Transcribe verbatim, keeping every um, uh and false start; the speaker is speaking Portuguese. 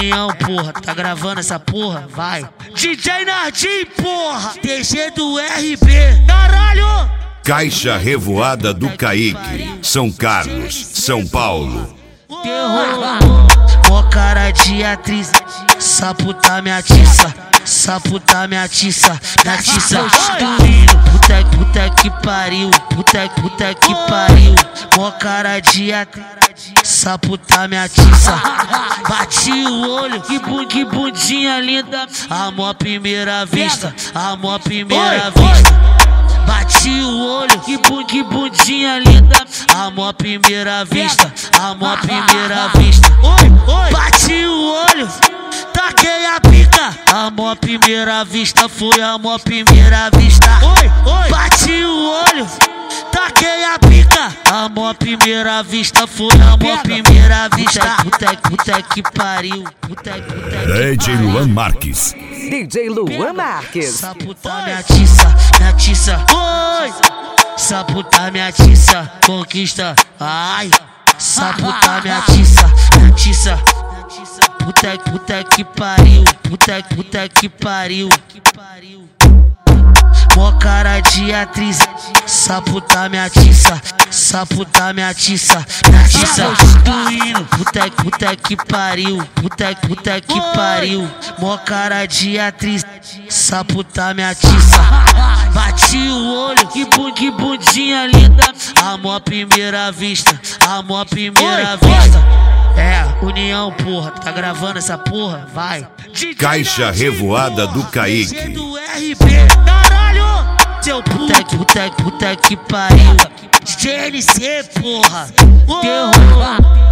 União, porra, tá gravando essa porra? Vai. D J Nardim, porra. T G do R B. Caralho! Caixa Revoada do Kaique, São Carlos, São Paulo. Terror, mó cara de atriz, essa puta me atiça, essa puta me atiça, me atiça. Puta, puta que pariu, puta, puta que pariu, mó cara de atriz, essa puta me atiça. Bati o olho, que, bu, que bundinha linda, amor à primeira vista, amor à primeira vista. Bati o olho, que, bu, que bundinha linda, amor à primeira vista, amor à primeira vista. Bati o olho, taquei a pica, amor à primeira vista, foi amor à primeira vista. Bati o olho, taquei a pica, amor à primeira vista, foi amor à primeira vista. Puta, puta que pariu, puta, puta que D J Luan Marques. D J Luan Marques. Essa puta me atiça, me atiça. Oi! Essa puta me atiça, conquista. Ai! Essa puta me atiça, me atiça. Puta, puta que pariu, puta, puta que pariu. Mó cara de atriz, essa puta me atiça, essa puta me atiça, me atiça. Destruindo, puta, puta que pariu, puta, puta que pariu. Mó cara de atriz, essa puta me atiça. Bati o olho, que, bu, que bundinha linda, amor à primeira vista, amor à primeira vista. É, União, porra, tá gravando essa porra? Vai. Caixa Revoada do Kaique. Do R B. Caralho! Seu puta, puta, puta que pariu. D J N C, porra. Terror.